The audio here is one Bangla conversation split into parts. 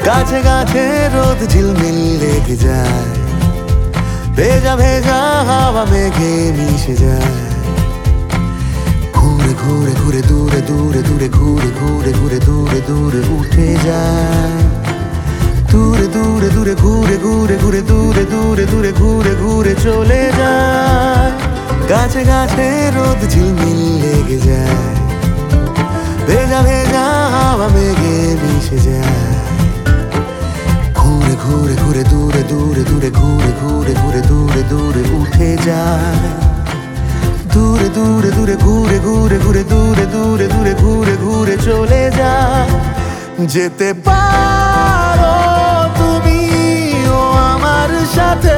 গাছে গাছে রোদ ঝিলমিল লেগে যায়, ভেজা ভেজা হাওয়া মেঘে মিশে যায়। ঘুরে ঘুরে ঘুরে দূরে দূরে দূরে ঘুরে ঘুরে ঘুরে দূরে দূরে উঠে যায়। দূরে দূরে দূরে ঘুরে ঘুরে ঘুরে দূরে দূরে দূরে ঘুরে ঘুরে চলে যায়। গাছে গাছে রোদ ঝিলমিল লেগে যায়, ভেজা ভেজা হাওয়া মেঘে মিশে যায়। ঘুরে ঘুরে ঘুরে দূরে দূরে দূরে ঘুরে ঘুরে ঘুরে দূরে দূরে উঠে যায়। দূরে দূরে দূরে ঘুরে ঘুরে ঘুরে দূরে দূরে দূরে ঘুরে ঘুরে চলে যায়। যেতে পারো তুমি ও আমার সাথে,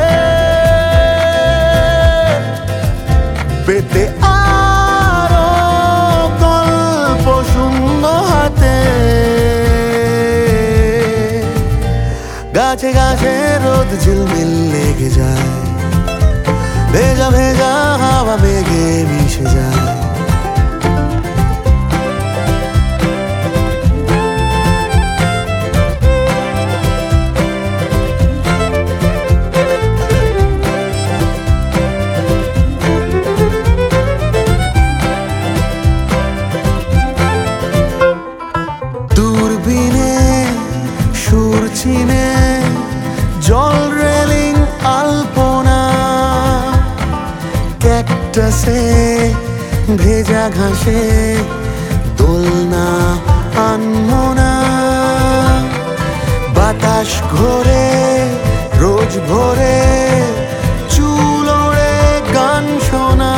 পেতে আরো গল্প সুন্দর হাতে। গাছে গাছে রোদ ঝিলমিল লেগে যায়, ভেজা ভেজা হাওয়া মেঘে মিশে যায়। দূরবীনে সুর চিনে জল রেলিং আলপনা, ক্যাকটাসে ভেজা ঘাসে দোলনা আনমনা। বাতাস ঘোরে রোজ ভোরে, চুল ওড়ে গান শোনা।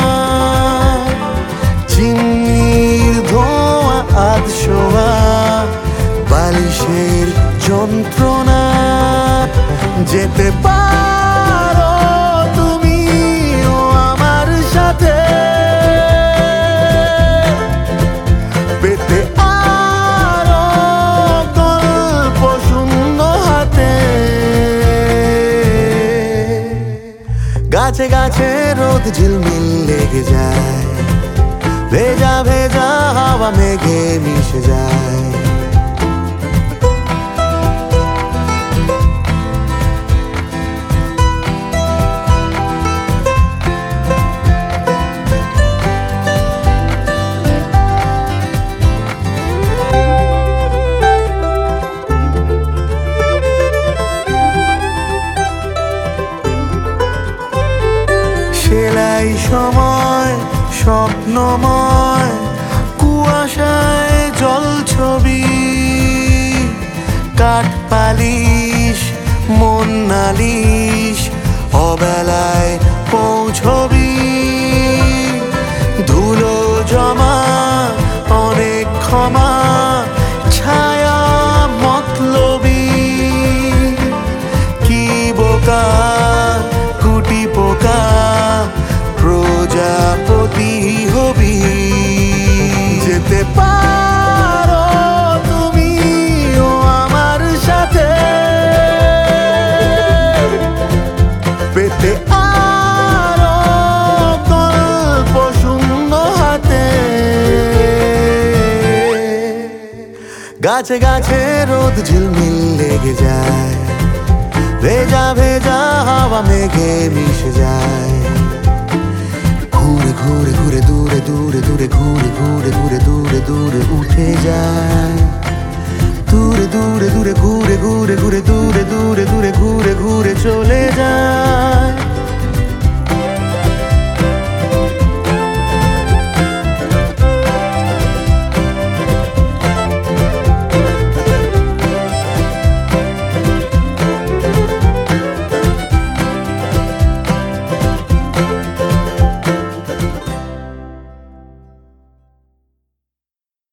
চিনির ধোঁয়া আধ শোয়া, বালিশের যন্ত্রণা। যেতে পারো তুমি ও আমার সাথে, পেতে আরো গল্প সুন্দর হাতে। গাছে গাছে রোদ ঝিলমিল লেগে যায়, ভেজা ভেজা হাওয়া মেঘে মিশে যায়। সেলাই সময় স্বপ্নময়, কুয়াশায় জল ছবি। কাঠ পালিশ মন নালিশ, অবেলায় পৌঁছবি। ধুলো জমা অনেক ক্ষমা, ছায়া মতলবি। কি বোকা কুটি পোকা, প্রজাপতি হবি। যেতে পারো তুমি ও আমার সাথে, পেতে আরো গল্প সুন্দর হাতে। গাছে গাছে রোদ ঝিলমিল লেগে যায়, ভেজা ভেজা হাওয়া মেঘে মিশে যায়। ঘুরে ঘুরে ঘুরে দূরে দূরে দূরে ঘুরে ঘুরে ঘুরে দূরে দূরে উঠে যায়। দূরে দূরে দূরে ঘুরে ঘুরে ঘুরে দূরে দূরে দূরে ঘুরে ঘুরে চলে যায়।